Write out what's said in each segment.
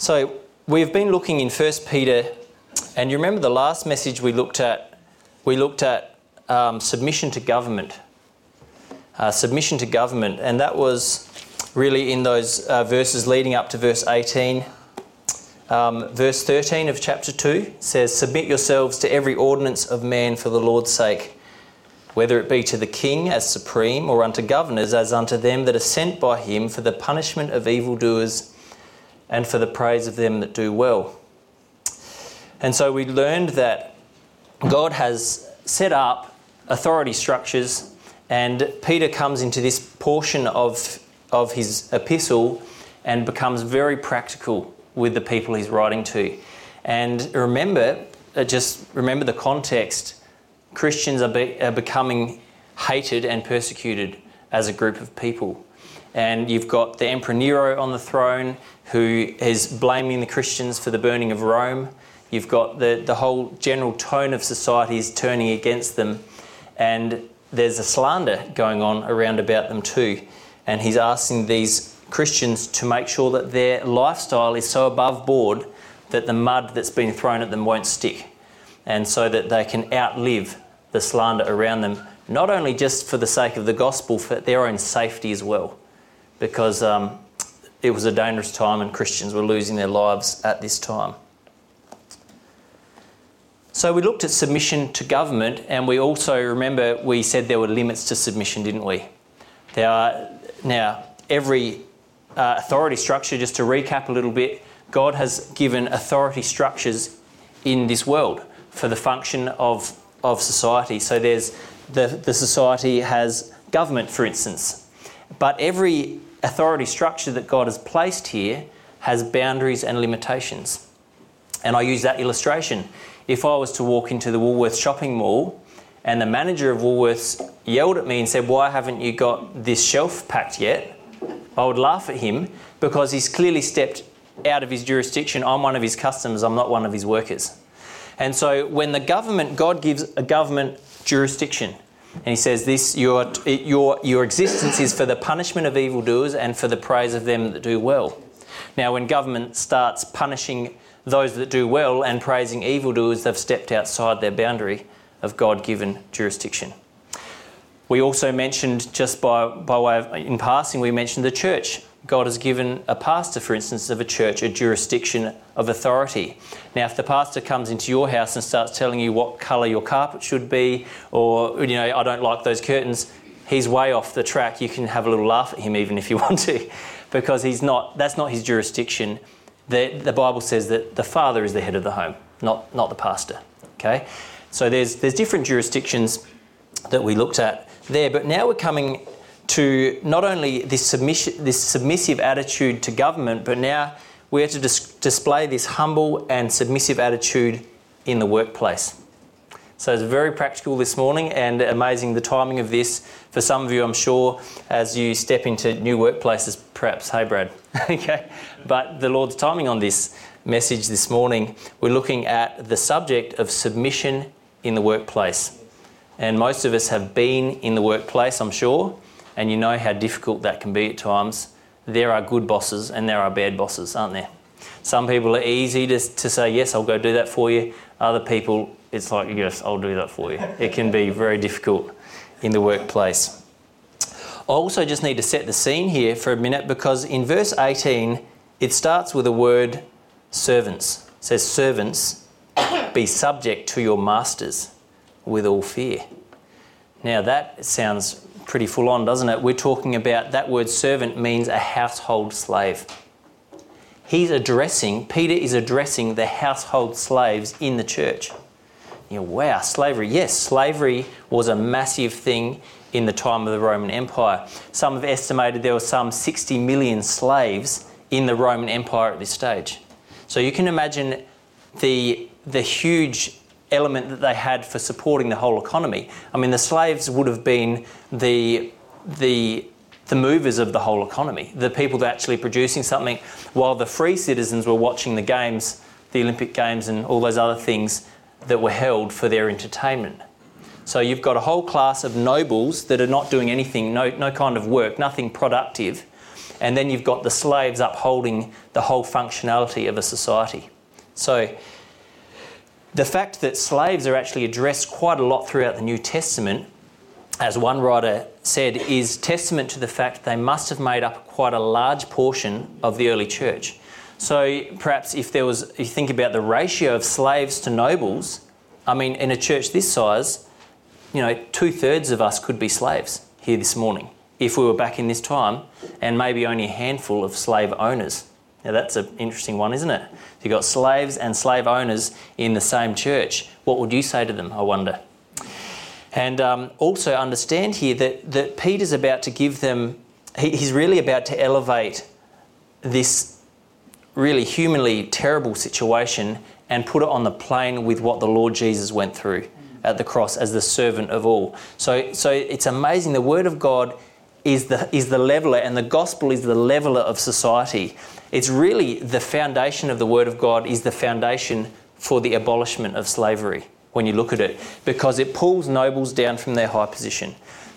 So we've been looking in 1 Peter, and you remember the last message we looked at submission to government. Submission to government, and that was really in those verses leading up to verse 18. Verse 13 of chapter 2 says, "Submit yourselves to every ordinance of man for the Lord's sake, whether it be to the king as supreme, or unto governors as unto them that are sent by him for the punishment of evildoers and for the praise of them that do well." And so we learned that God has set up authority structures, and Peter comes into this portion of his epistle and becomes very practical with the people he's writing to. And remember the context. Christians are becoming hated and persecuted as a group of people. And you've got the Emperor Nero on the throne, who is blaming the Christians for the burning of Rome. You've got the whole general tone of society is turning against them. And there's a slander going on around about them too. And he's asking these Christians to make sure that their lifestyle is so above board that the mud that's been thrown at them won't stick. And so that they can outlive the slander around them, not only just for the sake of the gospel, for their own safety as well. Because it was a dangerous time and Christians were losing their lives at this time. So we looked at submission to government, and we also, remember, we said there were limits to submission, didn't we? There are now every authority structure, just to recap a little bit, God has given authority structures in this world for the function of society. So there's the society has government, for instance. But every authority structure that God has placed here has boundaries and limitations. And I use that illustration. If I was to walk into the Woolworths shopping mall and the manager of Woolworths yelled at me and said, "Why haven't you got this shelf packed yet?" I would laugh at him, because he's clearly stepped out of his jurisdiction. I'm one of his customers, I'm not one of his workers. And so when God gives a government jurisdiction, and he says this, your existence is for the punishment of evildoers and for the praise of them that do well. Now, when government starts punishing those that do well and praising evildoers, they've stepped outside their boundary of God-given jurisdiction. We also mentioned, just by way of in passing, we mentioned the church. God has given a pastor, for instance, of a church a jurisdiction of authority. Now, if the pastor comes into your house and starts telling you what colour your carpet should be, or, I don't like those curtains, he's way off the track. You can have a little laugh at him even if you want to, because that's not his jurisdiction. The Bible says that the father is the head of the home, not the pastor. Okay, so there's different jurisdictions that we looked at there, but now we're coming to not only this submissive attitude to government, but now we have to display this humble and submissive attitude in the workplace. So it's very practical this morning, and amazing the timing of this. For some of you, I'm sure, as you step into new workplaces, perhaps, hey Brad, okay. But the Lord's timing on this message this morning, we're looking at the subject of submission in the workplace. And most of us have been in the workplace, I'm sure, and you know how difficult that can be at times. There are good bosses and there are bad bosses, aren't there? Some people are easy to say, yes, I'll go do that for you. Other people, it's like, yes, I'll do that for you. It can be very difficult in the workplace. I also just need to set the scene here for a minute, because in verse 18, it starts with the word servants. It says, servants, be subject to your masters with all fear. Now that sounds pretty full on, doesn't it? We're talking about, that word servant means a household slave. Peter is addressing the household slaves in the church. Wow, slavery. Yes, slavery was a massive thing in the time of the Roman Empire. Some have estimated there were some 60 million slaves in the Roman Empire at this stage. So you can imagine the huge element that they had for supporting the whole economy. I mean, the slaves would have been the movers of the whole economy, the people that are actually producing something, while the free citizens were watching the games, the Olympic Games and all those other things that were held for their entertainment. So you've got a whole class of nobles that are not doing anything, no kind of work, nothing productive, and then you've got the slaves upholding the whole functionality of a society. So the fact that slaves are actually addressed quite a lot throughout the New Testament, as one writer said, is testament to the fact they must have made up quite a large portion of the early church. So perhaps if you think about the ratio of slaves to nobles, I mean, in a church this size, 2/3 of us could be slaves here this morning if we were back in this time, and maybe only a handful of slave owners. Now that's an interesting one, isn't it? You've got slaves and slave owners in the same church. What would you say to them, I wonder? And also understand here that Peter's about to give them, he's really about to elevate this really humanly terrible situation and put it on the plane with what the Lord Jesus went through at the cross as the servant of all. So it's amazing. The Word of God is the leveller, and the gospel is the leveller of society. It's really the foundation of the Word of God is the foundation for the abolishment of slavery when you look at it, because it pulls nobles down from their high position.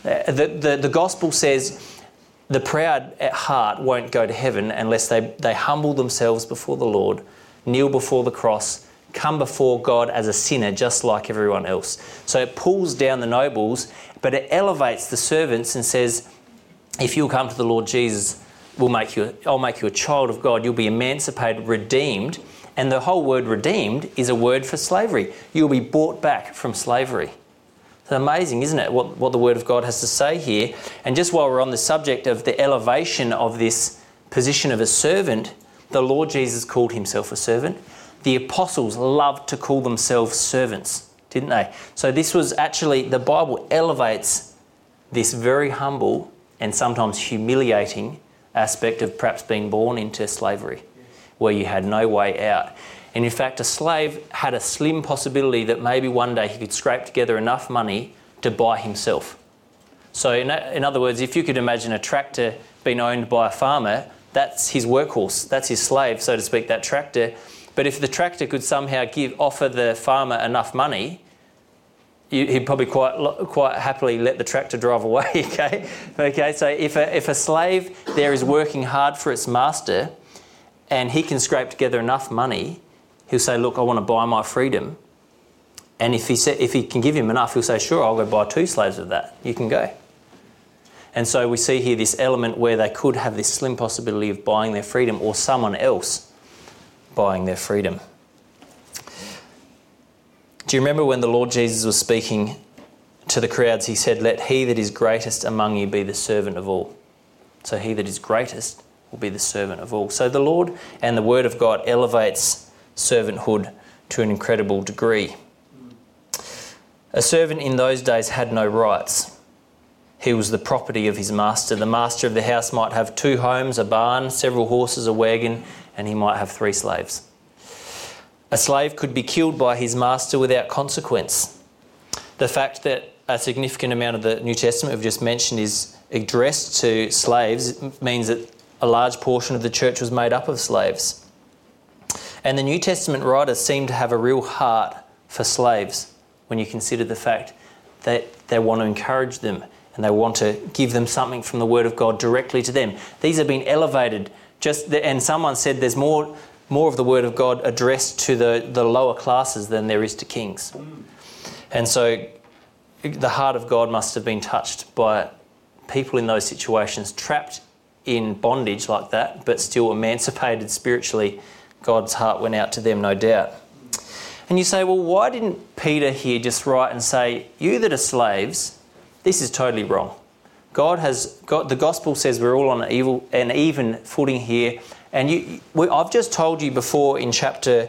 The gospel says the proud at heart won't go to heaven unless they humble themselves before the Lord, kneel before the cross, come before God as a sinner just like everyone else. So it pulls down the nobles, but it elevates the servants and says, if you'll come to the Lord Jesus, I'll make you a child of God. You'll be emancipated, redeemed. And the whole word redeemed is a word for slavery. You'll be bought back from slavery. It's amazing, isn't it, what the Word of God has to say here. And just while we're on the subject of the elevation of this position of a servant, the Lord Jesus called himself a servant. The apostles loved to call themselves servants, didn't they? So this was actually, the Bible elevates this very humble and sometimes humiliating aspect of perhaps being born into slavery, where you had no way out. And in fact, a slave had a slim possibility that maybe one day he could scrape together enough money to buy himself. So in other words, if you could imagine a tractor being owned by a farmer, that's his workhorse, that's his slave, so to speak, that tractor. But if the tractor could somehow offer the farmer enough money, he'd probably quite happily let the tractor drive away, okay? So if a slave there is working hard for its master and he can scrape together enough money, he'll say, look, I want to buy my freedom. And if he can give him enough, he'll say, sure, I'll go buy 2 slaves of that. You can go. And so we see here this element where they could have this slim possibility of buying their freedom or someone else buying their freedom. Do you remember when the Lord Jesus was speaking to the crowds, he said, let he that is greatest among you be the servant of all. So he that is greatest will be the servant of all. So the Lord and the Word of God elevates servanthood to an incredible degree. A servant in those days had no rights. He was the property of his master. The master of the house might have 2 homes, a barn, several horses, a wagon, and he might have 3 slaves. A slave could be killed by his master without consequence. The fact that a significant amount of the New Testament we've just mentioned is addressed to slaves means that a large portion of the church was made up of slaves. And the New Testament writers seem to have a real heart for slaves when you consider the fact that they want to encourage them and they want to give them something from the Word of God directly to them. These have been elevated, and someone said there's more of the Word of God addressed to the lower classes than there is to kings. And so the heart of God must have been touched by people in those situations, trapped in bondage like that, but still emancipated spiritually. God's heart went out to them, no doubt. And you say, well, why didn't Peter here just write and say, you that are slaves, this is totally wrong. The gospel says we're all on an even footing here. And I've just told you before in chapter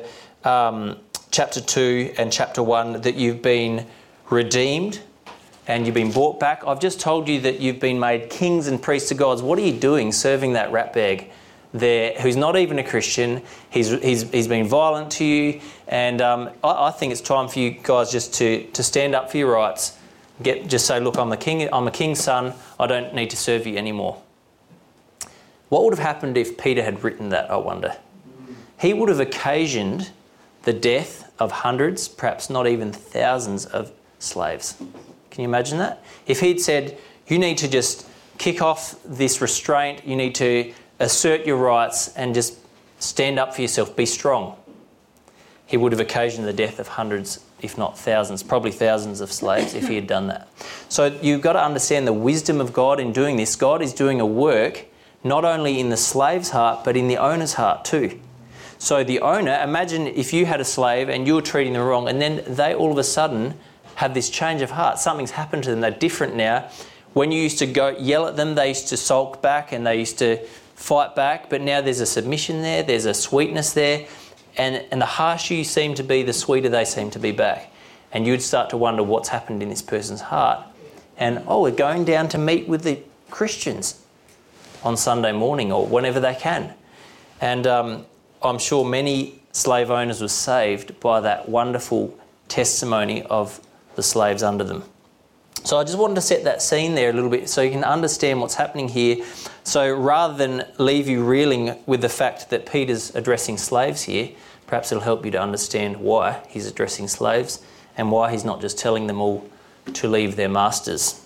2 and chapter 1 that you've been redeemed and you've been brought back. I've just told you that you've been made kings and priests of God. What are you doing serving that ratbag there who's not even a Christian? He's been violent to you. And I think it's time for you guys just to stand up for your rights. Just say, look, I'm a king's son. I don't need to serve you anymore. What would have happened if Peter had written that, I wonder? He would have occasioned the death of hundreds, perhaps not even thousands of slaves. Can you imagine that? If he'd said, you need to just kick off this restraint, you need to assert your rights and just stand up for yourself, be strong, he would have occasioned the death of hundreds, if not thousands, probably thousands of slaves if he had done that. So you've got to understand the wisdom of God in doing this. God is doing a work not only in the slave's heart, but in the owner's heart too. So the owner, imagine if you had a slave and you were treating them wrong, and then they all of a sudden have this change of heart. Something's happened to them. They're different now. When you used to go yell at them, they used to sulk back and they used to fight back, but now there's a submission there, there's a sweetness there, and the harsher you seem to be, the sweeter they seem to be back. And you'd start to wonder what's happened in this person's heart. And, we're going down to meet with the Christians on Sunday morning or whenever they can. And I'm sure many slave owners were saved by that wonderful testimony of the slaves under them. So I just wanted to set that scene there a little bit so you can understand what's happening here. So rather than leave you reeling with the fact that Peter's addressing slaves here, perhaps it'll help you to understand why he's addressing slaves and why he's not just telling them all to leave their masters.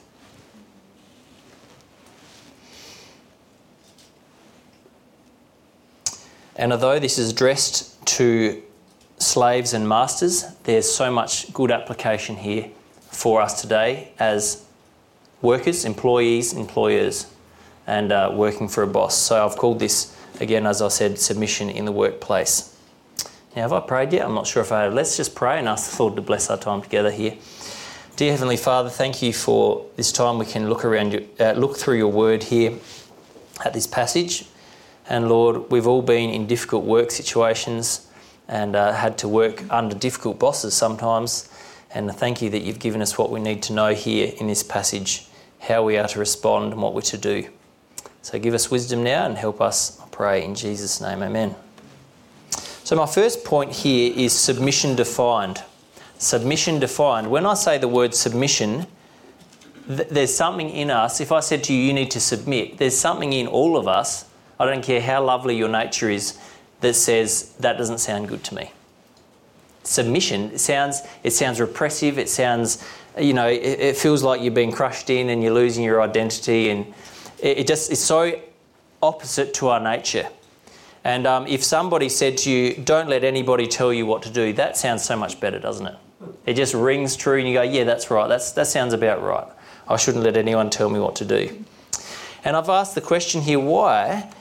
And although this is addressed to slaves and masters, there's so much good application here for us today as workers, employees, employers, and working for a boss. So I've called this, again, as I said, submission in the workplace. Now, have I prayed yet? I'm not sure if I have. Let's just pray and ask the Lord to bless our time together here. Dear Heavenly Father, thank you for this time we can look through your word here at this passage. And Lord, we've all been in difficult work situations and had to work under difficult bosses sometimes. And thank you that you've given us what we need to know here in this passage, how we are to respond and what we're to do. So give us wisdom now and help us, I pray, in Jesus' name, amen. So my first point here is submission defined. Submission defined. When I say the word submission, there's something in us. If I said to you, you need to submit, there's something in all of us, I don't care how lovely your nature is, that says that doesn't sound good to me. Submission, it sounds repressive, it sounds, it feels like you're being crushed in and you're losing your identity, and it's so opposite to our nature. And if somebody said to you, don't let anybody tell you what to do, that sounds so much better, doesn't it? It just rings true and you go, yeah, that's right, that sounds about right. I shouldn't let anyone tell me what to do. And I've asked the question here, why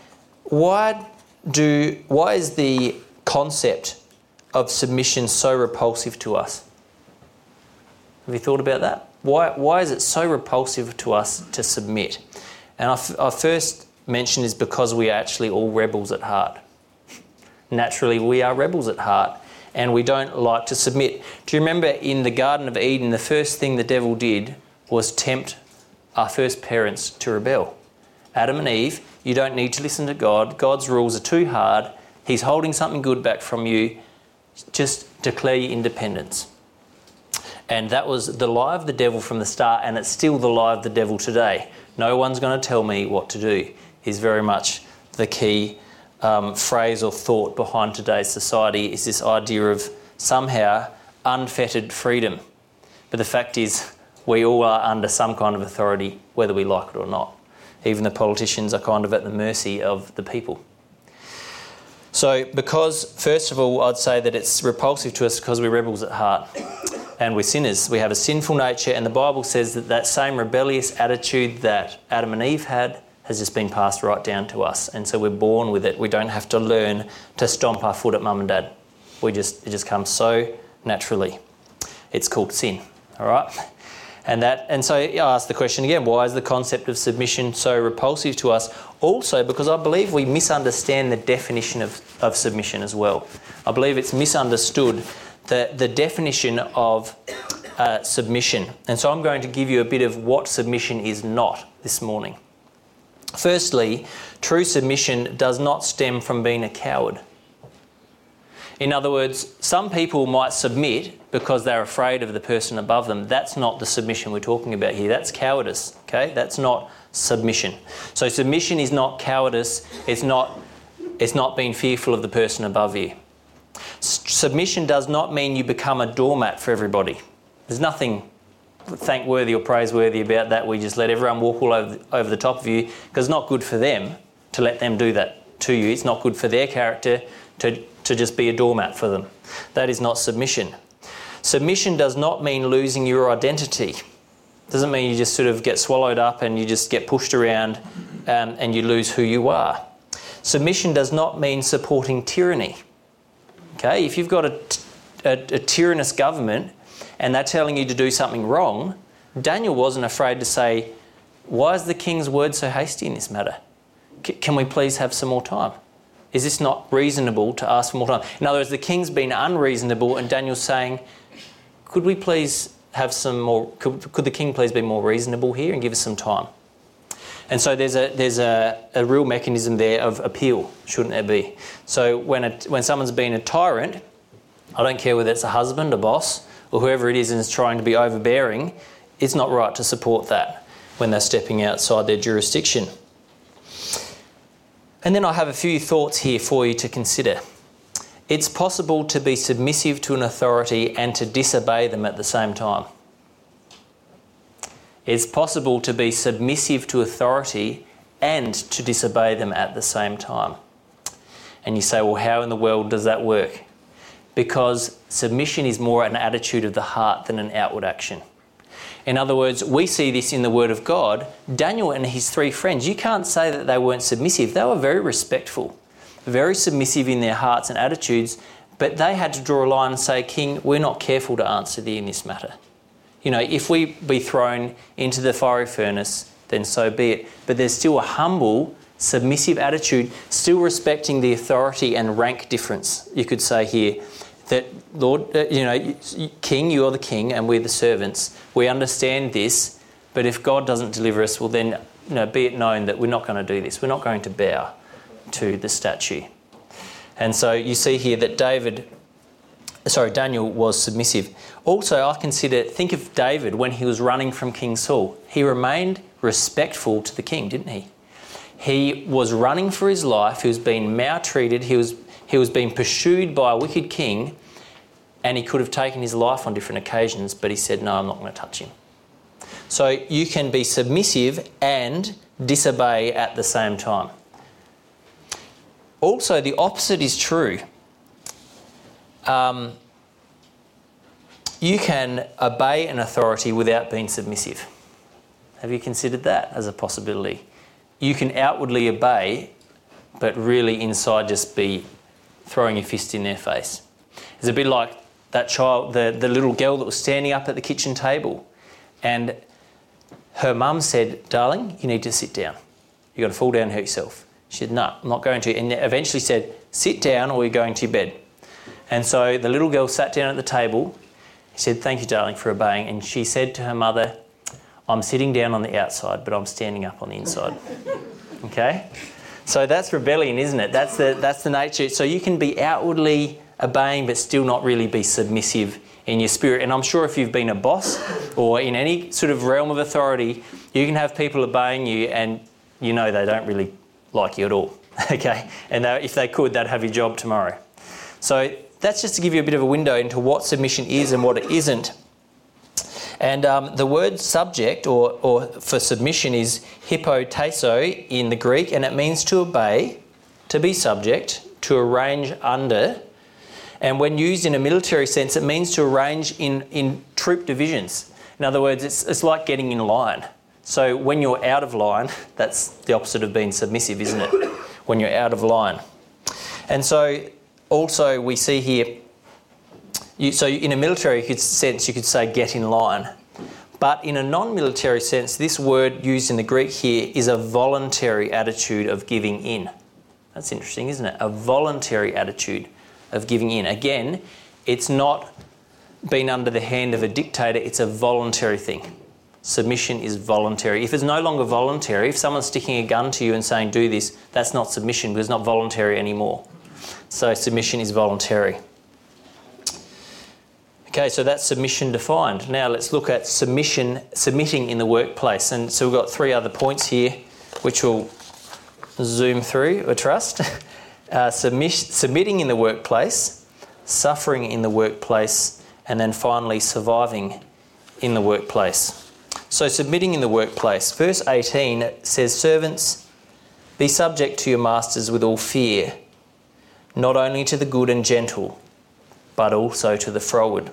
is the concept of submission so repulsive to us? Have you thought about that? Why is it so repulsive to us to submit? And I first mentioned is because we are actually all rebels at heart. Naturally, we are rebels at heart and we don't like to submit. Do you remember in the Garden of Eden, the first thing the devil did was tempt our first parents to rebel? Adam and Eve, you don't need to listen to God. God's rules are too hard. He's holding something good back from you. Just declare your independence. And that was the lie of the devil from the start, and it's still the lie of the devil today. No one's going to tell me what to do is very much the key phrase or thought behind today's society, is this idea of somehow unfettered freedom. But the fact is, we all are under some kind of authority, whether we like it or not. Even the politicians are kind of at the mercy of the people. So because, first of all, I'd say that it's repulsive to us because we're rebels at heart and we're sinners. We have a sinful nature, and the Bible says that same rebellious attitude that Adam and Eve had has just been passed right down to us. And so we're born with it. We don't have to learn to stomp our foot at mum and dad. It just comes so naturally. It's called sin, all right? And so I ask the question again, why is the concept of submission so repulsive to us? Also, because I believe we misunderstand the definition of submission as well. I believe it's misunderstood the definition of submission. And so I'm going to give you a bit of what submission is not this morning. Firstly, true submission does not stem from being a coward. In other words, some people might submit because they're afraid of the person above them. That's not the submission we're talking about here. That's cowardice, okay? That's not submission. So submission is not cowardice. It's not being fearful of the person above you. Submission does not mean you become a doormat for everybody. There's nothing thankworthy or praiseworthy about that. We just let everyone walk all over the top of you because it's not good for them to let them do that to you. It's not good for their character to just be a doormat for them. That is not submission. Submission does not mean losing your identity. Doesn't mean you just sort of get swallowed up and you just get pushed around and you lose who you are. Submission does not mean supporting tyranny. Okay, if you've got a tyrannous government and they're telling you to do something wrong, Daniel wasn't afraid to say, why is the king's word so hasty in this matter? Can we please have some more time? Is this not reasonable to ask for more time? In other words, the king's been unreasonable and Daniel's saying, could we please have some more, could the king please be more reasonable here and give us some time? And so there's a real mechanism there of appeal, shouldn't there be? So when someone's been a tyrant, I don't care whether it's a husband, a boss, or whoever it is and is trying to be overbearing, it's not right to support that when they're stepping outside their jurisdiction. And then I have a few thoughts here for you to consider. It's possible to be submissive to an authority and to disobey them at the same time. It's possible to be submissive to authority and to disobey them at the same time. And you say, well, how in the world does that work? Because submission is more an attitude of the heart than an outward action. In other words, we see this in the Word of God. Daniel and his three friends, you can't say that they weren't submissive. They were very respectful, very submissive in their hearts and attitudes, but they had to draw a line and say, King, we're not careful to answer thee in this matter. You know, if we be thrown into the fiery furnace, then so be it. But there's still a humble, submissive attitude, still respecting the authority and rank difference, you could say here. That, Lord, King, you are the king and we're the servants. We understand this, but if God doesn't deliver us, well then, be it known that we're not going to do this. We're not going to bow to the statue. And so you see here that Daniel was submissive. Also, think of David when he was running from King Saul. He remained respectful to the king, didn't he? He was running for his life. He was being maltreated. He was being pursued by a wicked king, and he could have taken his life on different occasions, but he said, no, I'm not going to touch him. So you can be submissive and disobey at the same time. Also, the opposite is true. You can obey an authority without being submissive. Have you considered that as a possibility? You can outwardly obey, but really inside just be throwing your fist in their face. It's a bit like that child, the little girl that was standing up at the kitchen table, and her mum said, darling, you need to sit down. You've got to fall down and hurt yourself. She said, no, I'm not going to. And eventually said, sit down or you're going to your bed. And so the little girl sat down at the table. He said, thank you, darling, for obeying. And she said to her mother, I'm sitting down on the outside, but I'm standing up on the inside. Okay? So that's rebellion, isn't it? That's the nature. So you can be outwardly obeying but still not really be submissive in your spirit. And I'm sure if you've been a boss or in any sort of realm of authority, you can have people obeying you and you know they don't really like you at all. Okay? And if they could, they'd have your job tomorrow. So that's just to give you a bit of a window into what submission is and what it isn't. And the word subject or for submission is hypotasso in the Greek, and it means to obey, to be subject, to arrange under. And when used in a military sense, it means to arrange in troop divisions. In other words, it's like getting in line. So when you're out of line, that's the opposite of being submissive, isn't it? When you're out of line. And so also we see here, so in a military sense, you could say get in line. But in a non-military sense, this word used in the Greek here is a voluntary attitude of giving in. That's interesting, isn't it? A voluntary attitude of giving in. Again, it's not being under the hand of a dictator, it's a voluntary thing. Submission is voluntary. If it's no longer voluntary, if someone's sticking a gun to you and saying do this, that's not submission because it's not voluntary anymore. So submission is voluntary. Okay, so that's submission defined. Now let's look at submitting in the workplace. And so we've got 3 other points here, which we'll zoom through, I trust. Submitting in the workplace, suffering in the workplace, and then finally surviving in the workplace. So submitting in the workplace. Verse 18 says, servants, Be subject to your masters with all fear, not only to the good and gentle, but also to the froward.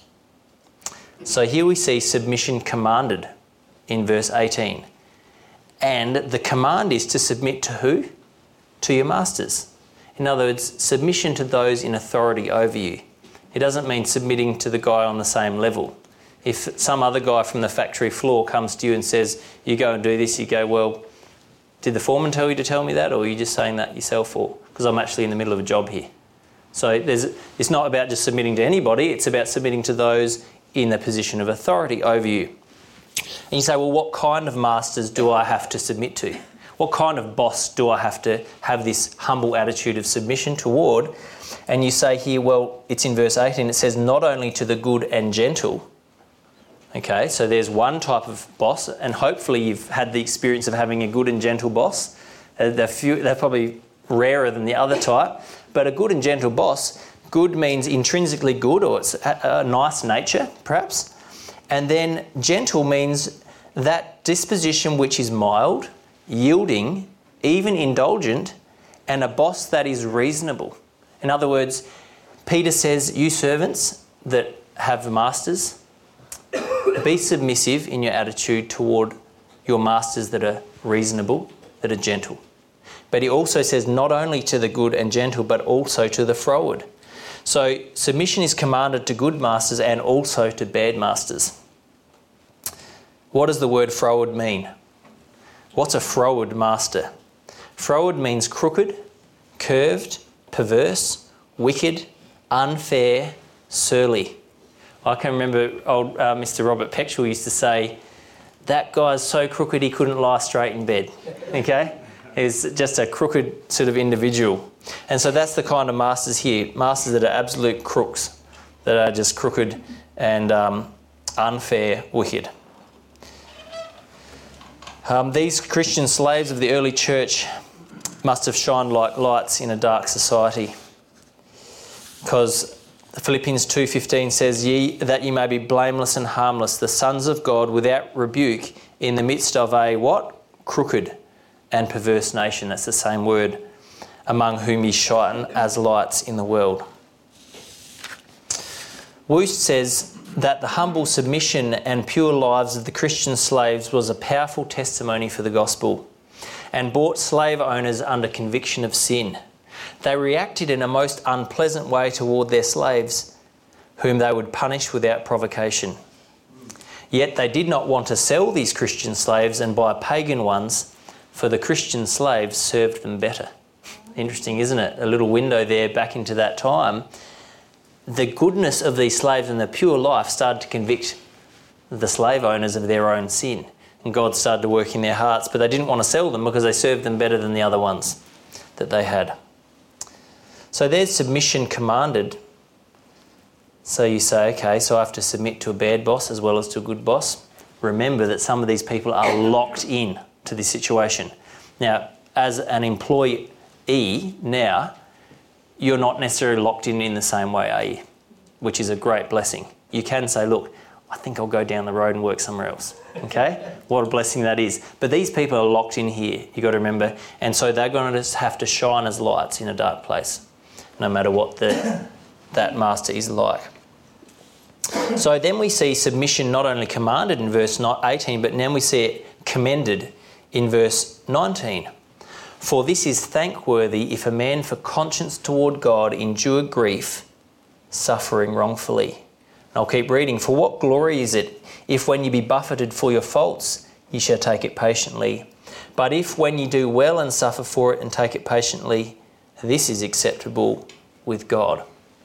So here we see submission commanded in verse 18. And the command is to submit to who? To your masters. In other words, submission to those in authority over you. It doesn't mean submitting to the guy on the same level. If some other guy from the factory floor comes to you and says, you go and do this, you go, well, did the foreman tell you to tell me that, or are you just saying that yourself? Or because I'm actually in the middle of a job here. So it's not about just submitting to anybody, it's about submitting to those in the position of authority over you. And you say, well, what kind of masters do I have to submit to? What kind of boss do I have to have this humble attitude of submission toward? And you say here, well, it's in verse 18, it says, not only to the good and gentle. Okay, so there's one type of boss, and hopefully you've had the experience of having a good and gentle boss. They're probably rarer than the other type, but a good and gentle boss, good means intrinsically good, or it's a nice nature, perhaps. And then gentle means that disposition which is mild, yielding, even indulgent, and a boss that is reasonable. In other words, Peter says, you servants that have masters, be submissive in your attitude toward your masters that are reasonable, that are gentle. But he also says not only to the good and gentle, but also to the froward. So submission is commanded to good masters and also to bad masters. What does the word froward mean? What's a froward master? Froward means crooked, curved, perverse, wicked, unfair, surly. I can remember old Mr. Robert Peckham used to say, that guy's so crooked he couldn't lie straight in bed. Okay? He's just a crooked sort of individual. And so that's the kind of masters here, masters that are absolute crooks, that are just crooked and unfair, wicked. These Christian slaves of the early church must have shined like lights in a dark society, because Philippians 2:15 says, that ye may be blameless and harmless, the sons of God without rebuke in the midst of a what? Crooked and perverse nation. That's the same word, among whom ye shine as lights in the world. Woost says that the humble submission and pure lives of the Christian slaves was a powerful testimony for the gospel and brought slave owners under conviction of sin. They reacted in a most unpleasant way toward their slaves, whom they would punish without provocation. Yet they did not want to sell these Christian slaves and buy pagan ones, for the Christian slaves served them better. Interesting, isn't it? A little window there back into that time. The goodness of these slaves and the pure life started to convict the slave owners of their own sin. And God started to work in their hearts, but they didn't want to sell them because they served them better than the other ones that they had. So there's submission commanded. So you say, okay, so I have to submit to a bad boss as well as to a good boss. Remember that some of these people are locked in to this situation. Now, as an employee now, you're not necessarily locked in the same way, are you? Which is a great blessing. You can say, look, I think I'll go down the road and work somewhere else. Okay? What a blessing that is. But these people are locked in here, you've got to remember. And so they're going to just have to shine as lights in a dark place, no matter what that master is like. So then we see submission not only commanded in verse 18, but now we see it commended in verse 19. For this is thankworthy if a man for conscience toward God endure grief, suffering wrongfully. And I'll keep reading. For what glory is it if when ye be buffeted for your faults, ye shall take it patiently? But if when ye do well and suffer for it and take it patiently, this is acceptable with God.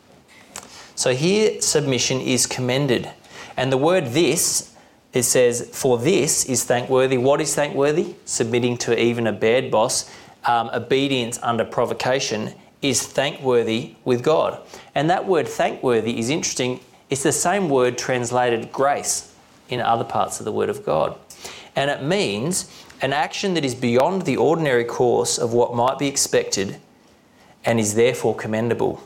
So here submission is commended. And the word this, it says, for this is thankworthy. What is thankworthy? Submitting to even a bad boss. Obedience under provocation is thankworthy with God. And that word thankworthy is interesting. It's the same word translated grace in other parts of the Word of God. And it means an action that is beyond the ordinary course of what might be expected and is therefore commendable.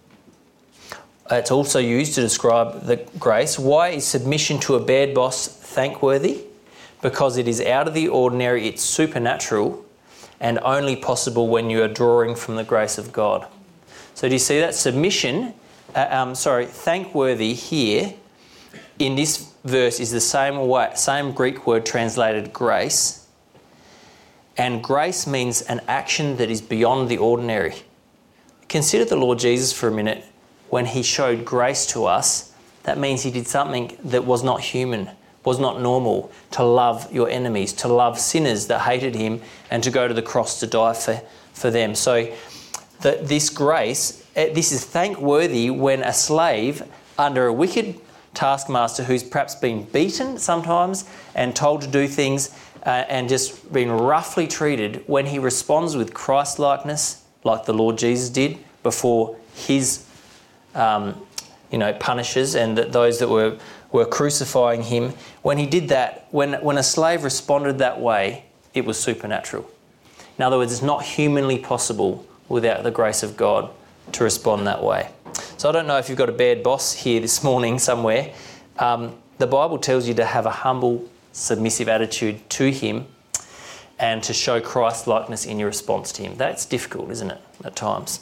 It's also used to describe the grace. Why is submission to a bad boss thankworthy? Because it is out of the ordinary, it's supernatural, and only possible when you are drawing from the grace of God. So do you see that? Submission, thankworthy here in this verse is the same Greek word translated grace. And grace means an action that is beyond the ordinary. Consider the Lord Jesus for a minute. When he showed grace to us, that means he did something that was not human, was not normal, to love your enemies, to love sinners that hated him, and to go to the cross to die for them. So this grace, this is thankworthy when a slave under a wicked taskmaster who's perhaps been beaten sometimes and told to do things and just been roughly treated, when he responds with Christ-likeness, like the Lord Jesus did before his punishers and those that were crucifying him. When he did that, when a slave responded that way, it was supernatural. In other words, it's not humanly possible without the grace of God to respond that way. So I don't know if you've got a bad boss here this morning somewhere. The Bible tells you to have a humble, submissive attitude to him and to show Christ-likeness in your response to him. That's difficult, isn't it, at times?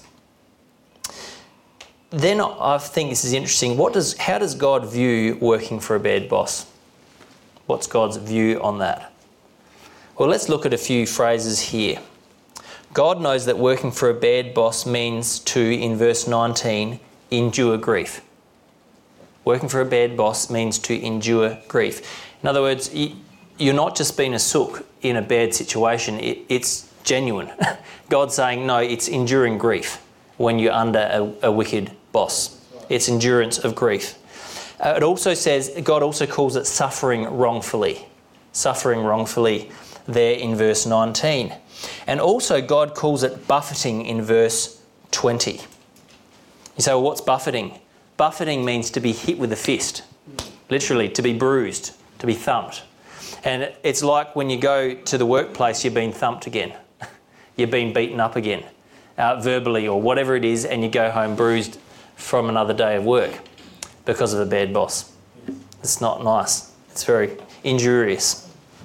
Then I think this is interesting. How does God view working for a bad boss? What's God's view on that? Well, let's look at a few phrases here. God knows that working for a bad boss means to, in verse 19, endure grief. Working for a bad boss means to endure grief. In other words, you're not just being a sook in a bad situation, it's genuine. God's saying, no, it's enduring grief when you're under a wicked boss. It's endurance of grief. It also says, God also calls it suffering wrongfully. Suffering wrongfully there in verse 19. And also God calls it buffeting in verse 20. You say, well, what's buffeting? Buffeting means to be hit with a fist. Literally, to be bruised, to be thumped. And it's like when you go to the workplace, you've been thumped again. You've been beaten up again, verbally or whatever it is, and you go home bruised from another day of work because of a bad boss. It's not nice. It's very injurious.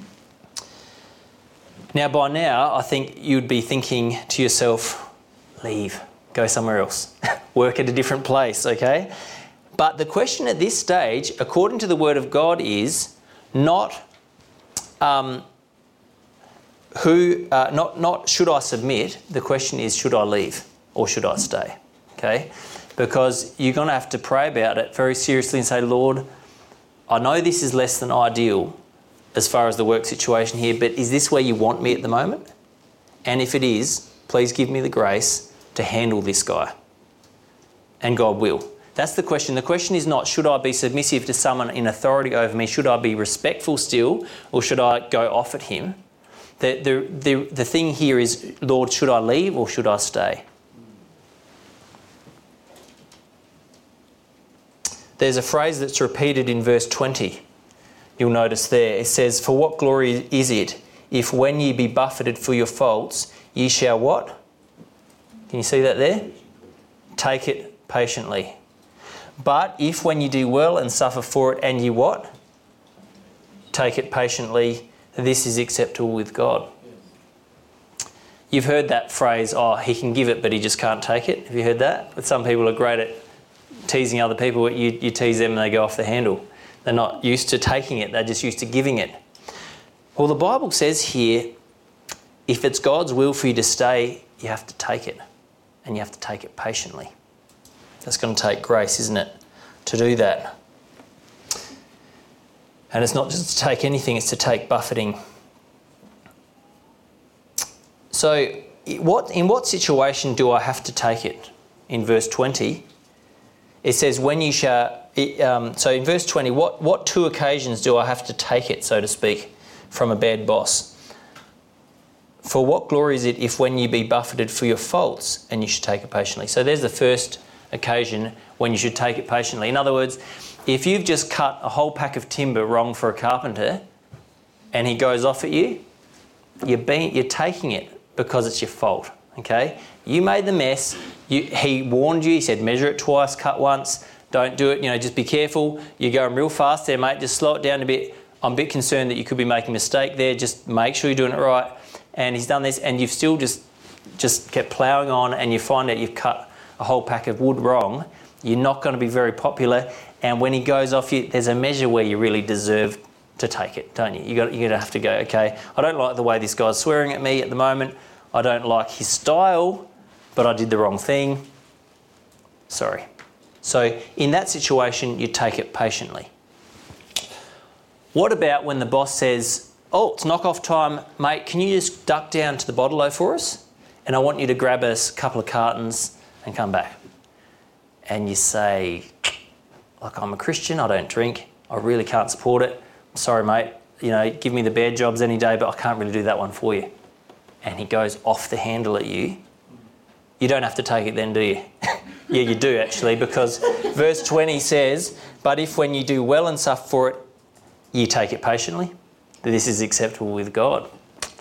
Now, by now, I think you'd be thinking to yourself, leave, go somewhere else, work at a different place, okay? But the question at this stage, according to the Word of God, is not not should I submit. The question is, should I leave or should I stay? Okay, because you're going to have to pray about it very seriously and say, Lord, I know this is less than ideal as far as the work situation here, but is this where you want me at the moment? And if it is, please give me the grace to handle this guy. And God will. That's the question. The question is not, should I be submissive to someone in authority over me? Should I be respectful still? Or should I go off at him? The thing here is, Lord, should I leave or should I stay? There's a phrase that's repeated in verse 20. You'll notice there. It says, for what glory is it if when ye be buffeted for your faults, ye shall what? Can you see that there? Take it patiently. But if when you do well and suffer for it and you what? Take it patiently, this is acceptable with God. You've heard that phrase, oh, he can give it but he just can't take it. Have you heard that? But some people are great at teasing other people, but you tease them and they go off the handle. They're not used to taking it, they're just used to giving it. Well, the Bible says here, if it's God's will for you to stay, you have to take it. And you have to take it patiently. That's going to take grace, isn't it, to do that? And it's not just to take anything, it's to take buffeting. So in what situation do I have to take it? In verse 20, it says, when you shall... so in verse 20, what two occasions do I have to take it, so to speak, from a bad boss? For what glory is it if when you be buffeted for your faults and you should take it patiently? So there's the first occasion when you should take it patiently. In other words, if you've just cut a whole pack of timber wrong for a carpenter and he goes off at you, you're taking it because it's your fault, okay? You made the mess. He warned you. He said, measure it twice, cut once. Don't do it, just be careful. You're going real fast there, mate. Just slow it down a bit. I'm a bit concerned that you could be making a mistake there. Just make sure you're doing it right. and he's done this, and you've still just kept ploughing on, and you find out you've cut a whole pack of wood wrong, you're not going to be very popular. And when he goes off you, there's a measure where you really deserve to take it, don't you? You're going to have to go, okay, I don't like the way this guy's swearing at me at the moment. I don't like his style, but I did the wrong thing. Sorry. So in that situation, you take it patiently. What about when the boss says, oh, it's knock-off time, mate, can you just duck down to the bottle-o for us? And I want you to grab us a couple of cartons and come back. And you say, like, I'm a Christian, I don't drink, I really can't support it. Sorry, mate, give me the bad jobs any day, but I can't really do that one for you. And he goes off the handle at you. You don't have to take it then, do you? Yeah, you do actually, because verse 20 says, but if when you do well and suffer for it, you take it patiently, this is acceptable with God.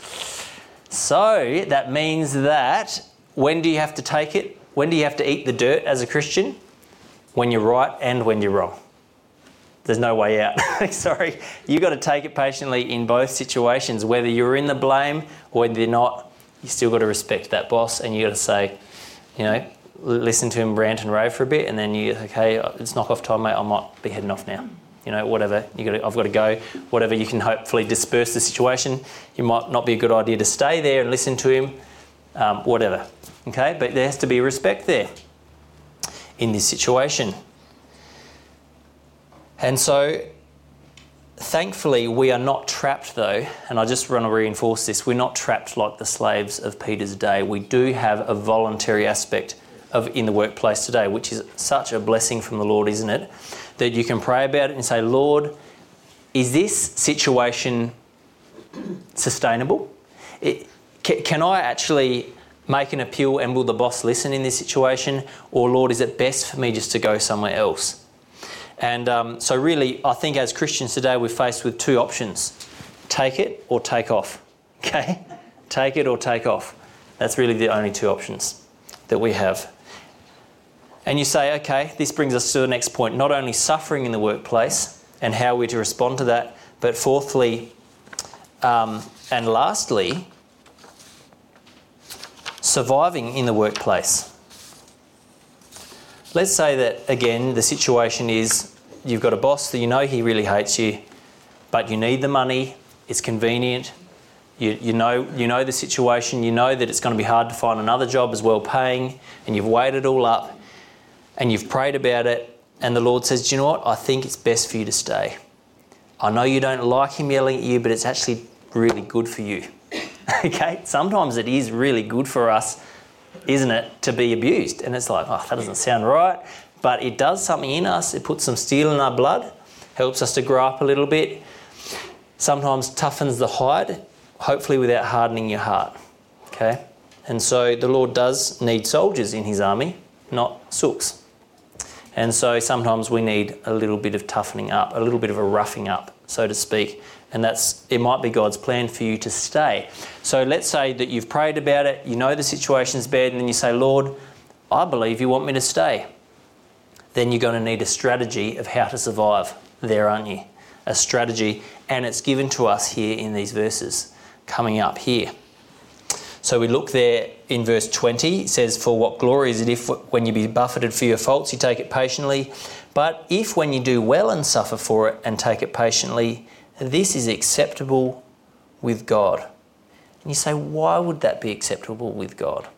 So that means that when do you have to take it? When do you have to eat the dirt as a Christian? When you're right and when you're wrong. There's no way out. Sorry. You've got to take it patiently in both situations. Whether you're in the blame or whether you're not, you still got to respect that boss, and you got to say, listen to him rant and rave for a bit, and then okay, it's knock-off time, mate, I might be heading off now. Whatever, I've got to go. Whatever, you can hopefully disperse the situation. It might not be a good idea to stay there and listen to him, whatever. Okay, but there has to be respect there in this situation. And so, thankfully, we are not trapped though, and I just want to reinforce this, we're not trapped like the slaves of Peter's day. We do have a voluntary aspect in the workplace today, which is such a blessing from the Lord, isn't it? That you can pray about it and say, Lord, is this situation sustainable? Can I actually make an appeal, and will the boss listen in this situation? Or Lord, is it best for me just to go somewhere else? And so really, I think as Christians today, we're faced with two options. Take it or take off. Okay? Take it or take off. That's really the only two options that we have. And you say, okay, this brings us to the next point. Not only suffering in the workplace and how we're to respond to that, but fourthly and lastly, surviving in the workplace. Let's say that, again, the situation is you've got a boss that he really hates you, but you need the money, it's convenient, you know the situation, you know that it's going to be hard to find another job as well paying, and you've weighed it all up, and you've prayed about it, and the Lord says, do you know what? I think it's best for you to stay. I know you don't like him yelling at you, but it's actually really good for you. Okay? Sometimes it is really good for us, isn't it, to be abused? And it's like, oh, that doesn't sound right. But it does something in us. It puts some steel in our blood, helps us to grow up a little bit. Sometimes toughens the hide, hopefully without hardening your heart. Okay? And so the Lord does need soldiers in his army, not sooks. And so sometimes we need a little bit of toughening up, a little bit of a roughing up, so to speak. And it might be God's plan for you to stay. So let's say that you've prayed about it, you know the situation's bad, and then you say, Lord, I believe you want me to stay. Then you're going to need a strategy of how to survive there, aren't you? A strategy, and it's given to us here in these verses coming up here. So we look there in verse 20, it says, for what glory is it if when you be buffeted for your faults you take it patiently? But if when you do well and suffer for it and take it patiently, this is acceptable with God. And you say, why would that be acceptable with God?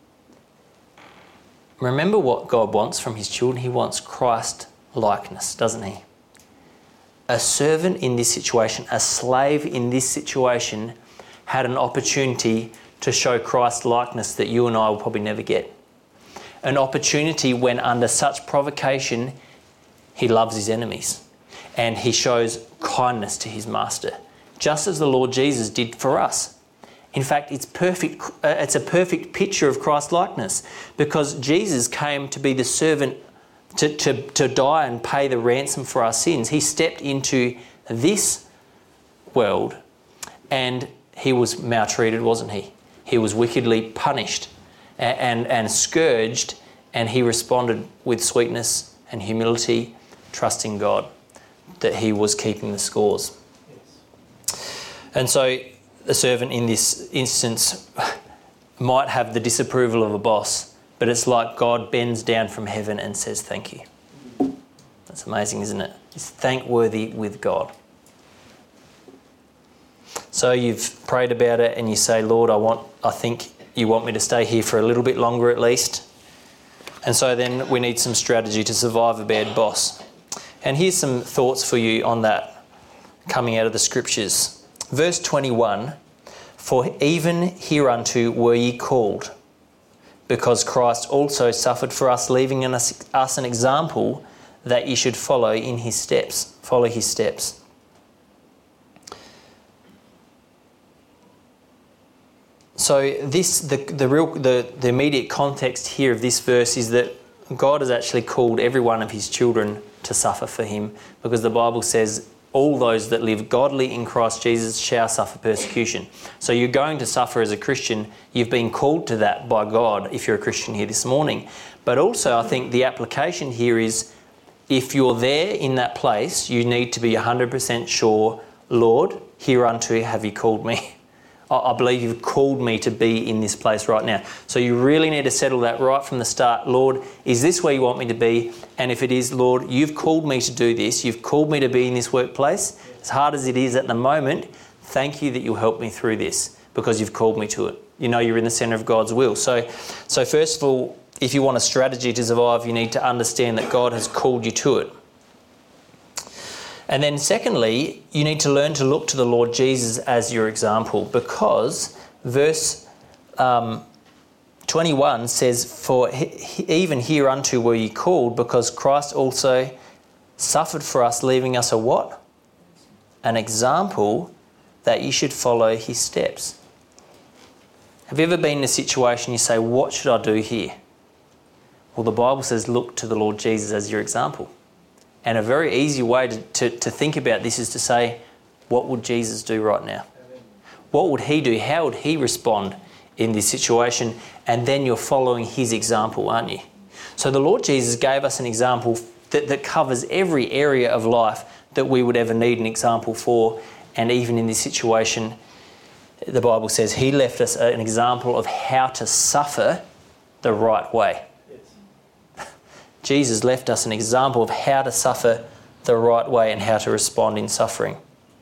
Remember what God wants from his children. He wants Christ likeness, doesn't he? A servant in this situation, a slave in this situation, had an opportunity to show Christ likeness that you and I will probably never get. An opportunity when under such provocation, he loves his enemies and he shows kindness to his master, just as the Lord Jesus did for us. In fact, it's perfect. It's a perfect picture of Christ likeness, because Jesus came to be the servant to die and pay the ransom for our sins. He stepped into this world and he was maltreated, wasn't he? He was wickedly punished and scourged, and he responded with sweetness and humility, trusting God that he was keeping the scores. And so a servant in this instance might have the disapproval of a boss, but it's like God bends down from heaven and says, thank you. That's amazing, isn't it? It's thankworthy with God. So you've prayed about it and you say, Lord, I think you want me to stay here for a little bit longer at least. And so then we need some strategy to survive a bad boss. And here's some thoughts for you on that coming out of the scriptures. Verse 21, for even hereunto were ye called, because Christ also suffered for us, leaving us an example that ye should follow in his steps. Follow his steps. So the immediate context here of this verse is that God has actually called every one of his children to suffer for him, because the Bible says all those that live godly in Christ Jesus shall suffer persecution. So you're going to suffer as a Christian. You've been called to that by God if you're a Christian here this morning. But also I think the application here is, if you're there in that place, you need to be 100% sure, Lord, hereunto have you called me. I believe you've called me to be in this place right now. So you really need to settle that right from the start. Lord, is this where you want me to be? And if it is, Lord, you've called me to do this. You've called me to be in this workplace. As hard as it is at the moment, thank you that you'll help me through this, because you've called me to it. You know you're in the centre of God's will. So first of all, if you want a strategy to survive, you need to understand that God has called you to it. And then secondly, you need to learn to look to the Lord Jesus as your example, because verse 21 says, for even hereunto were ye called, because Christ also suffered for us, leaving us a what? An example that you should follow his steps. Have you ever been in a situation you say, what should I do here? Well, the Bible says, look to the Lord Jesus as your example. And a very easy way to think about this is to say, what would Jesus do right now? What would he do? How would he respond in this situation? And then you're following his example, aren't you? So the Lord Jesus gave us an example that covers every area of life that we would ever need an example for. And even in this situation, the Bible says he left us an example of how to suffer the right way. Jesus left us an example of how to suffer the right way and how to respond in suffering.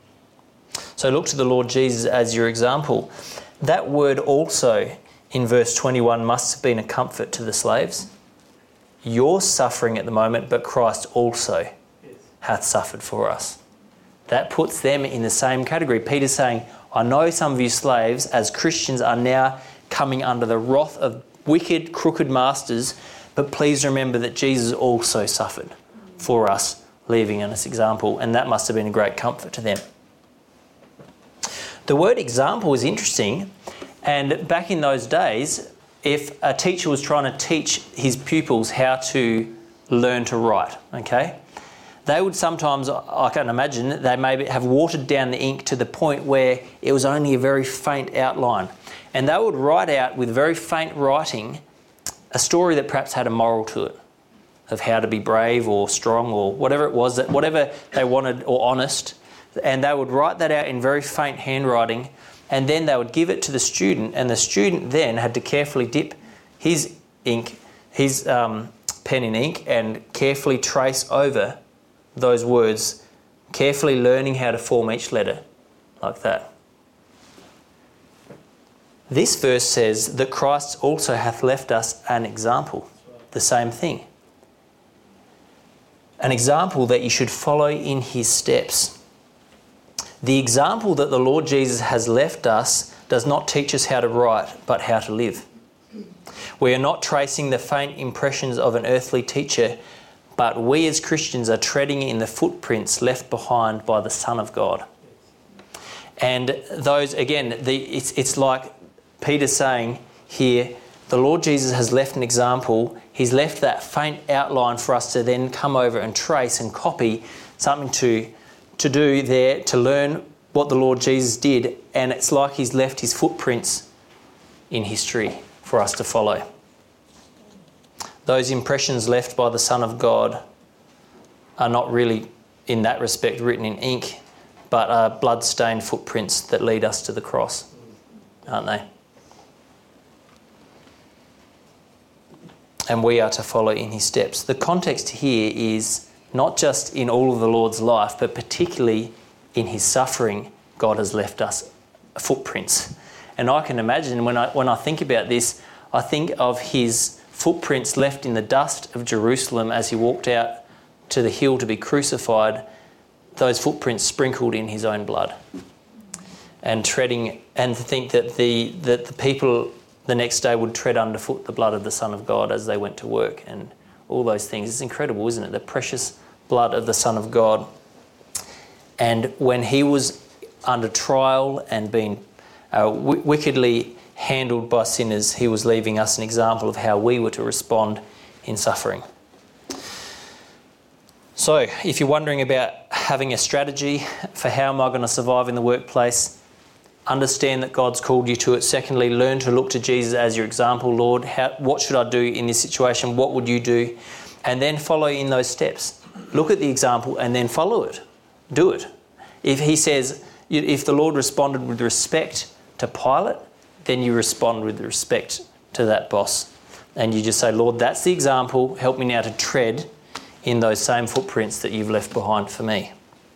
So look to the Lord Jesus as your example. That word also in verse 21 must have been a comfort to the slaves. You're suffering at the moment, but Christ also hath suffered for us. That puts them in the same category. Peter's saying, I know some of you slaves as Christians are now coming under the wrath of wicked, crooked masters, but please remember that Jesus also suffered for us, leaving us example, and that must have been a great comfort to them. The word example is interesting, and back in those days, if a teacher was trying to teach his pupils how to learn to write, okay, they would sometimes, I can imagine, they maybe have watered down the ink to the point where it was only a very faint outline, and they would write out with very faint writing a story that perhaps had a moral to it, of how to be brave or strong or whatever it was, that whatever they wanted, or honest, and they would write that out in very faint handwriting, and then they would give it to the student, and the student then had to carefully dip his ink, his pen in ink, and carefully trace over those words, carefully learning how to form each letter like that. This verse says that Christ also hath left us an example, the same thing. An example that you should follow in his steps. The example that the Lord Jesus has left us does not teach us how to write, but how to live. We are not tracing the faint impressions of an earthly teacher, but we as Christians are treading in the footprints left behind by the Son of God. And those, again, it's like Peter's saying here, the Lord Jesus has left an example. He's left that faint outline for us to then come over and trace and copy, something to do there, to learn what the Lord Jesus did. And it's like he's left his footprints in history for us to follow. Those impressions left by the Son of God are not really, in that respect, written in ink, but are blood-stained footprints that lead us to the cross, aren't they? And we are to follow in his steps. The context here is not just in all of the Lord's life, but particularly in his suffering, God has left us footprints. And I can imagine when I think about this, I think of his footprints left in the dust of Jerusalem as he walked out to the hill to be crucified, those footprints sprinkled in his own blood. And treading, and to think that the people the next day would tread underfoot the blood of the Son of God as they went to work and all those things. It's incredible, isn't it? The precious blood of the Son of God. And when he was under trial and being wickedly handled by sinners, he was leaving us an example of how we were to respond in suffering. So, if you're wondering about having a strategy for how am I going to survive in the workplace, understand that God's called you to it. Secondly, learn to look to Jesus as your example. Lord, what should I do in this situation? What would you do? And then follow in those steps. Look at the example and then follow it. Do it. If he says, if the Lord responded with respect to Pilate, then you respond with respect to that boss. And you just say, Lord, that's the example. Help me now to tread in those same footprints that you've left behind for me.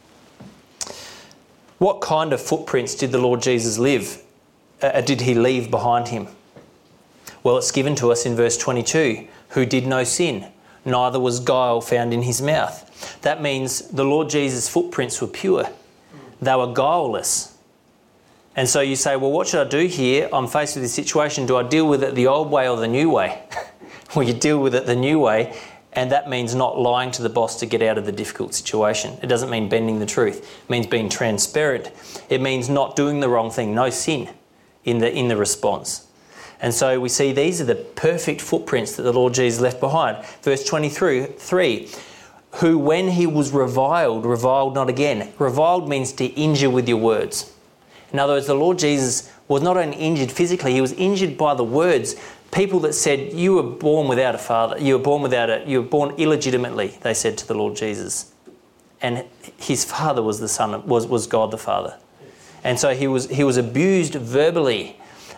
What kind of footprints did the Lord Jesus did he leave behind him? Well, it's given to us in verse 22, who did no sin, neither was guile found in his mouth. That means the Lord Jesus' footprints were pure. They were guileless. And so you say, well, what should I do here? I'm faced with this situation. Do I deal with it the old way or the new way? Well, you deal with it the new way, and that means not lying to the boss to get out of the difficult situation. It doesn't mean bending the truth. It means being transparent. It means not doing the wrong thing, no sin in the response. And so we see these are the perfect footprints that the Lord Jesus left behind. Verse 23, who when he was reviled not again. Reviled means to injure with your words. In other words, the Lord Jesus was not only injured physically, he was injured by the words. People that said, you were born without a father, you were born illegitimately, they said to the Lord Jesus. And his father was was God the Father. And so he was abused verbally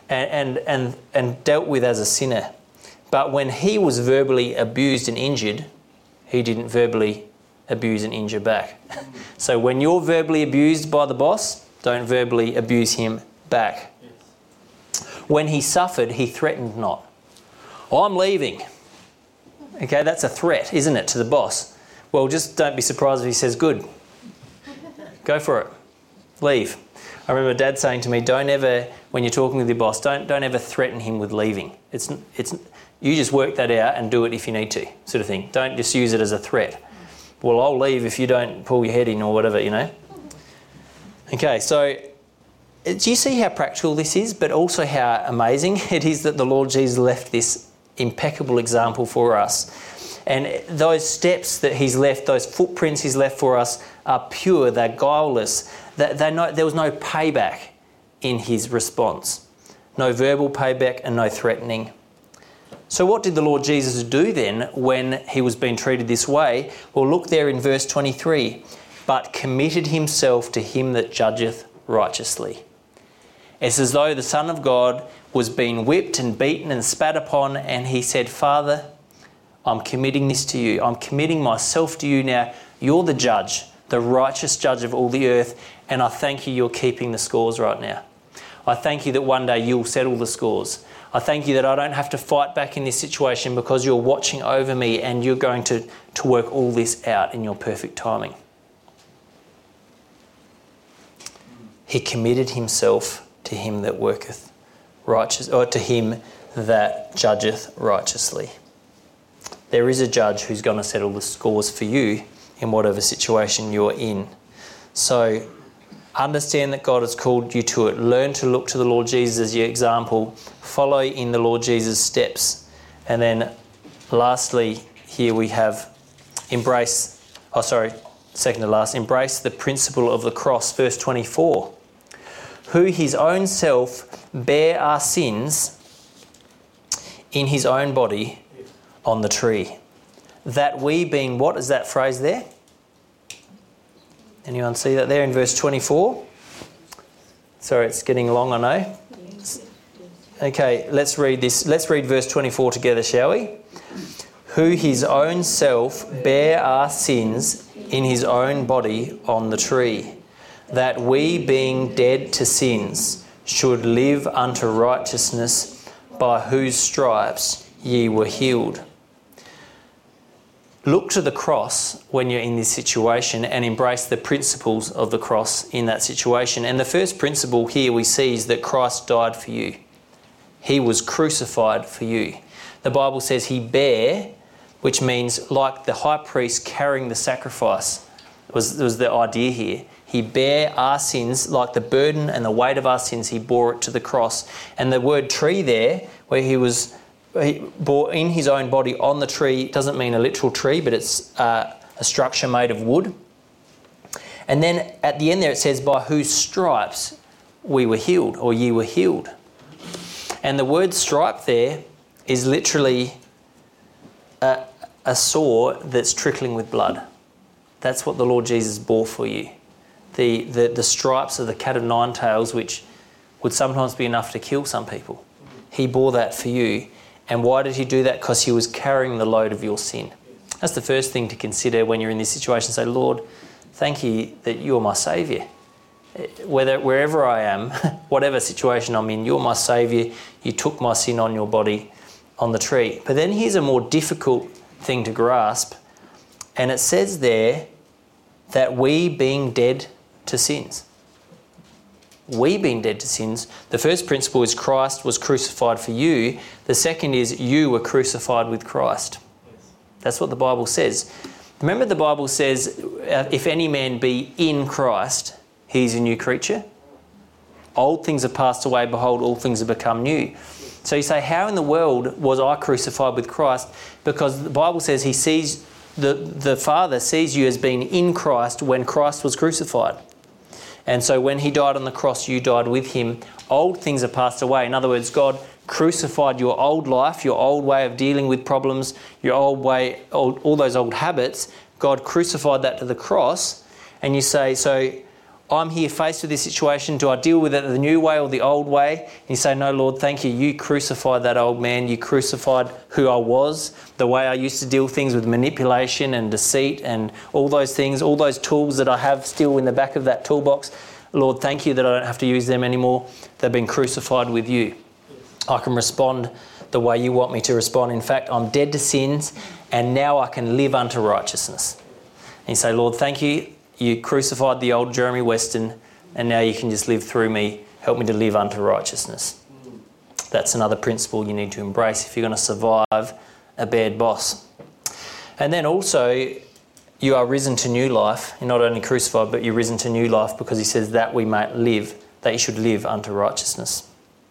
and dealt with as a sinner. But when he was verbally abused and injured, he didn't verbally abuse and injure back. So when you're verbally abused by the boss, don't verbally abuse him back. When he suffered, he threatened not. I'm leaving. Okay, that's a threat, isn't it, to the boss? Well, just don't be surprised if he says, good. Go for it. Leave. I remember Dad saying to me, don't ever, when you're talking with your boss, don't ever threaten him with leaving. It's you just work that out and do it if you need to, sort of thing. Don't just use it as a threat. Well, I'll leave if you don't pull your head in or whatever, you know. Okay, so do you see how practical this is, but also how amazing it is that the Lord Jesus left this impeccable example for us? And those steps that he's left, those footprints he's left for us are pure, they're guileless. There was no payback in his response. No verbal payback and no threatening. So what did the Lord Jesus do then when he was being treated this way? Well, look there in verse 23. But committed himself to him that judgeth righteously. It's as though the Son of God was being whipped and beaten and spat upon, and he said, Father, I'm committing this to you. I'm committing myself to you now. You're the judge, the righteous judge of all the earth, and I thank you you're keeping the scores right now. I thank you that one day you'll settle the scores. I thank you that I don't have to fight back in this situation because you're watching over me and you're going to work all this out in your perfect timing. He committed himself to him that worketh righteous, or to him that judgeth righteously. There is a judge who's going to settle the scores for you in whatever situation you're in. So understand that God has called you to it. Learn to look to the Lord Jesus as your example. Follow in the Lord Jesus' steps. And then lastly, here we have embrace the principle of the cross. Verse 24. Who his own self bare our sins in his own body on the tree. That we being, what is that phrase there? Anyone see that there in verse 24? Sorry, it's getting long, I know. Okay, let's read this. Let's read verse 24 together, shall we? Who his own self bare our sins in his own body on the tree, that we, being dead to sins, should live unto righteousness, by whose stripes ye were healed. Look to the cross when you're in this situation and embrace the principles of the cross in that situation. And the first principle here we see is that Christ died for you. He was crucified for you. The Bible says he bare, which means like the high priest carrying the sacrifice, was the idea here. He bare our sins, like the burden and the weight of our sins, he bore it to the cross. And the word tree there, where he bore in his own body on the tree, doesn't mean a literal tree, but it's a structure made of wood. And then at the end there it says, by whose stripes we were healed, or ye were healed. And the word stripe there is literally a sore that's trickling with blood. That's what the Lord Jesus bore for you. The stripes of the cat of nine tails, which would sometimes be enough to kill some people. He bore that for you. And why did he do that? Because he was carrying the load of your sin. That's the first thing to consider when you're in this situation. Say, Lord, thank you that you're my saviour. Wherever I am, whatever situation I'm in, you're my saviour. You took my sin on your body on the tree. But then here's a more difficult thing to grasp. And it says there that we being dead to sins. We being dead to sins. The first principle is Christ was crucified for you. The second is you were crucified with Christ. That's what the Bible says. Remember the Bible says, if any man be in Christ, he's a new creature. Old things have passed away, behold, all things have become new. So you say, how in the world was I crucified with Christ? Because the Bible says he sees, the Father sees you as being in Christ when Christ was crucified. And so when he died on the cross, you died with him. Old things have passed away. In other words, God crucified your old life, your old way of dealing with problems, your old way, all those old habits. God crucified that to the cross. And you say, so I'm here faced with this situation. Do I deal with it the new way or the old way? And you say, no, Lord, thank you. You crucified that old man. You crucified who I was, the way I used to deal things with manipulation and deceit and all those things, all those tools that I have still in the back of that toolbox. Lord, thank you that I don't have to use them anymore. They've been crucified with you. I can respond the way you want me to respond. In fact, I'm dead to sins and now I can live unto righteousness. And you say, Lord, thank you. You crucified the old Jeremy Weston and now you can just live through me. Help me to live unto righteousness. That's another principle you need to embrace if you're going to survive a bad boss. And then also, you are risen to new life. You're not only crucified, but you're risen to new life because he says that we might live, that you should live unto righteousness.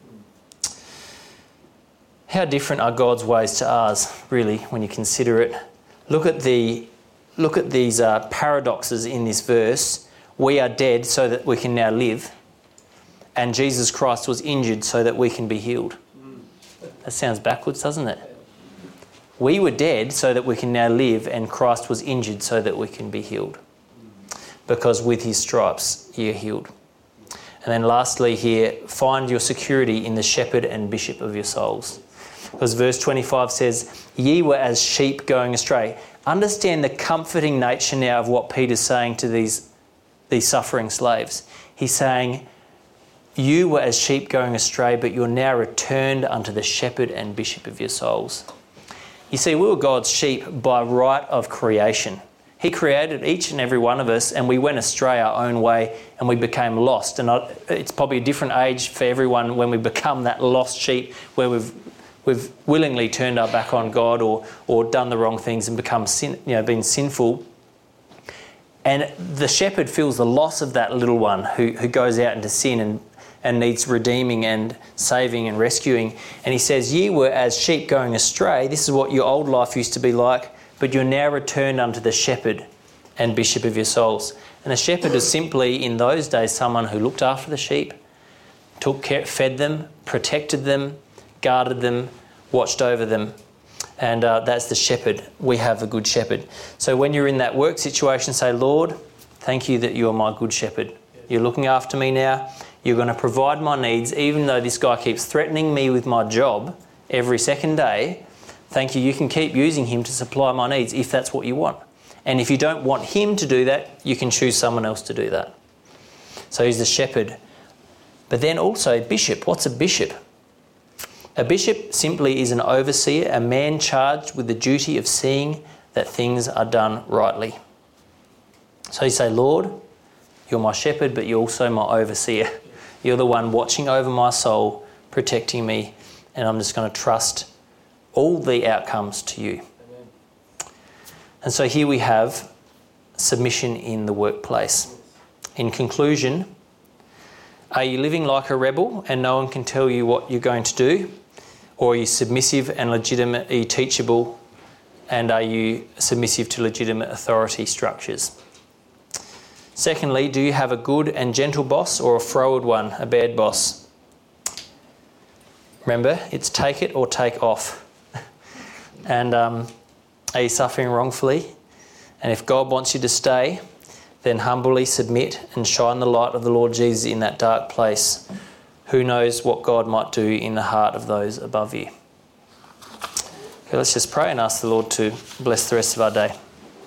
How different are God's ways to ours, really, when you consider it? Look at these paradoxes in this verse. We are dead so that we can now live, and Jesus Christ was injured so that we can be healed. That sounds backwards, doesn't it? We were dead so that we can now live, and Christ was injured so that we can be healed. Because with his stripes you're healed. And then lastly here, find your security in the shepherd and bishop of your souls. Because verse 25 says, ye were as sheep going astray. Understand the comforting nature now of what Peter's saying to these suffering slaves. He's saying, you were as sheep going astray, but you're now returned unto the shepherd and bishop of your souls. You see, we were God's sheep by right of creation. He created each and every one of us and we went astray our own way and we became lost. And it's probably a different age for everyone when we become that lost sheep where we've willingly turned our back on God or done the wrong things and become been sinful. And the shepherd feels the loss of that little one who goes out into sin and needs redeeming and saving and rescuing. And he says, ye were as sheep going astray. This is what your old life used to be like, but you're now returned unto the shepherd and bishop of your souls. And a shepherd is simply, in those days, someone who looked after the sheep, took care, fed them, protected them, guarded them, watched over them. And that's the shepherd. We have a good shepherd. So when you're in that work situation, say, Lord, Thank you that you're my good shepherd. You're looking after me now. You're going to provide my needs, even though this guy keeps threatening me with my job every second day. Thank you. You can keep using him to supply my needs if that's what you want. And if you don't want him to do that, you can choose someone else to do that. So he's the shepherd. But then also bishop. What's a bishop? A bishop simply is an overseer, a man charged with the duty of seeing that things are done rightly. So you say, Lord, you're my shepherd, but you're also my overseer. You're the one watching over my soul, protecting me, and I'm just going to trust all the outcomes to you. Amen. And so here we have submission in the workplace. In conclusion, are you living like a rebel and no one can tell you what you're going to do? Or are you submissive and legitimately teachable? And are you submissive to legitimate authority structures? Secondly, do you have a good and gentle boss or a froward one, a bad boss? Remember, it's take it or take off. And are you suffering wrongfully? And if God wants you to stay, then humbly submit and shine the light of the Lord Jesus in that dark place. Who knows what God might do in the heart of those above you? Okay, let's just pray and ask the Lord to bless the rest of our day.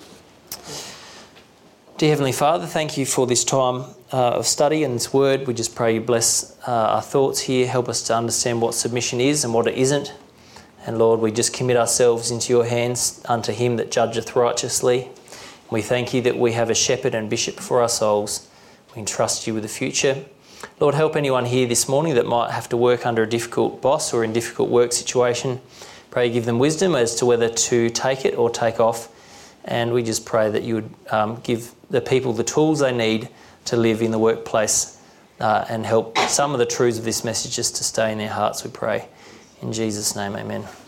Dear Heavenly Father, thank you for this time of study and this word. We just pray you bless our thoughts here, help us to understand what submission is and what it isn't. And Lord, we just commit ourselves into your hands, unto him that judgeth righteously. We thank you that we have a shepherd and bishop for our souls. We entrust you with the future. Lord, help anyone here this morning that might have to work under a difficult boss or in a difficult work situation. Pray you give them wisdom as to whether to take it or take off. And we just pray that you would give the people the tools they need to live in the workplace and help some of the truths of this message just to stay in their hearts, we pray. In Jesus' name, amen.